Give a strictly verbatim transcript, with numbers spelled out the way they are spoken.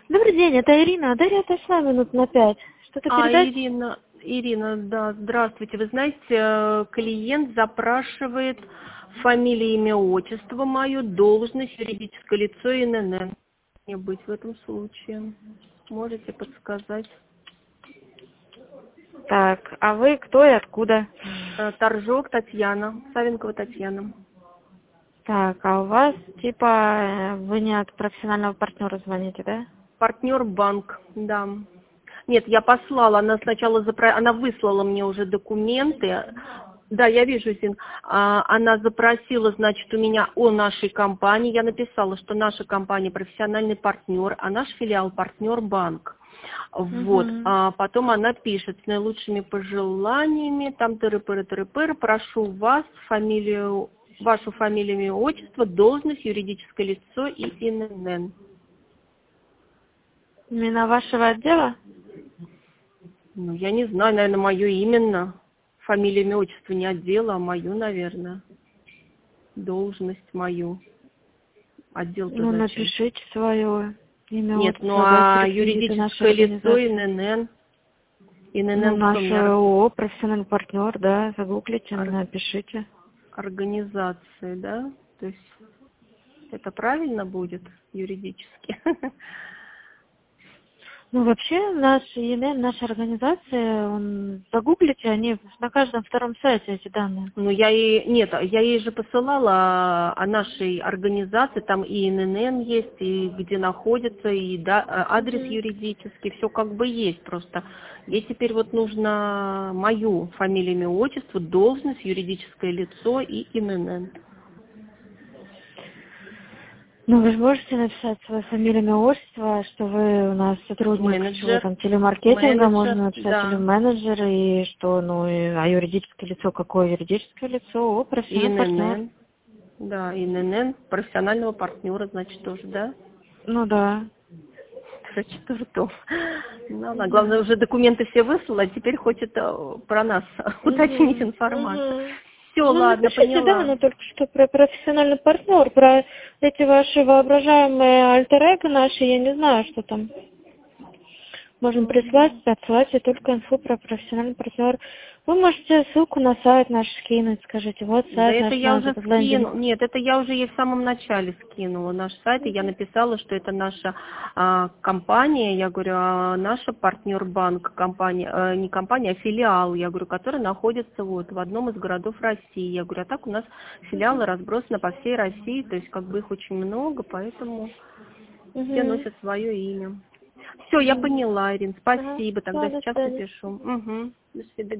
Добрый день, это Ирина. Дарья отошла минут на пять. Что-то А, передать? Ирина, Ирина, да, здравствуйте. Вы знаете, э, клиент запрашивает фамилию, имя, отчество мое, должность, юридическое лицо и эн эн эн. Не быть в этом случае. Можете подсказать? Так, а вы кто и откуда? Э, Торжок Татьяна, Савенкова Татьяна. Так, а у вас, типа, э, вы не от профессионального партнера звоните, да? Партнер банк, да. Нет, я послала, она сначала запро... она выслала мне уже документы. Да, я вижу, Зин. А, она запросила, значит, у меня о нашей компании. Я написала, что наша компания профессиональный партнер, а наш филиал партнер банк. Вот. Угу. А потом она пишет с наилучшими пожеланиями, там тыры-пыры-тыры-пыры, прошу вас, фамилию, вашу фамилию, имя, отчество, должность, юридическое лицо и эн эн эн. Именно вашего отдела? Ну, я не знаю, наверное, мое именно. Фамилия, имя, отчество не отдела, а мою, наверное. Должность мою. Отдел-то Ну, зачем? напишите свое имя, Нет, ну отчество, дайте а реквизиты нашей юридическое лицо организации. эн эн эн. Ну, эн эн эн кто наше мне? ор- ООО, профессиональный партнер, да, загуглите, ор- напишите. Организации, да? То есть это правильно будет юридически? Ну, вообще, наш и эн эн, наша организация, он, загуглите, они на каждом втором сайте эти данные. Ну, я ей, нет, я ей же посылала о нашей организации, там и эн эн эн есть, и где находится, и да, адрес Мгм. юридический, все как бы есть, просто ей теперь вот нужно мою фамилию, имя, отчество, должность, юридическое лицо и эн эн эн. Ну, вы же можете написать свою фамилию, имя, отчество, что вы у нас сотрудник чего Менеджер, там, телемаркетинга, можно менеджер, написать, или да, менеджер, и что, ну, и, а юридическое лицо, какое юридическое лицо? О, и профессиональный партнер. эн эн эн, да, и эн эн эн, профессионального партнера, значит, тоже, да? Ну, да. Четвертов. Ну, ладно, главное, уже документы все выслала, а теперь хочет э, про нас уточнить Угу, информацию. угу. Все, Ну, ладно, напишите, да, поняла. но только что про профессиональный партнер, про эти ваши воображаемые альтер-эго наши, я не знаю, что там. Можем прислать, Мгм. отсылайте только инфу про профессиональный партнер. Вы можете ссылку на сайт наш скинуть, скажите, вот Да сайт это наш, я наш уже этот лендинг. скинула. Нет, это я уже ей в самом начале скинула наш сайт, и я написала, что это наша а, компания, я говорю, а наша партнер банк, компания, э, не компания, а филиал, я говорю, который находится вот в одном из городов России. Я говорю, а так у нас филиалы разбросаны по всей России, то есть как бы их очень много, поэтому все Угу. носят свое имя. Все, я Да. поняла, Ирин, Ага. спасибо, тогда Ладно, до сейчас свидания. напишу. Угу. До свидания.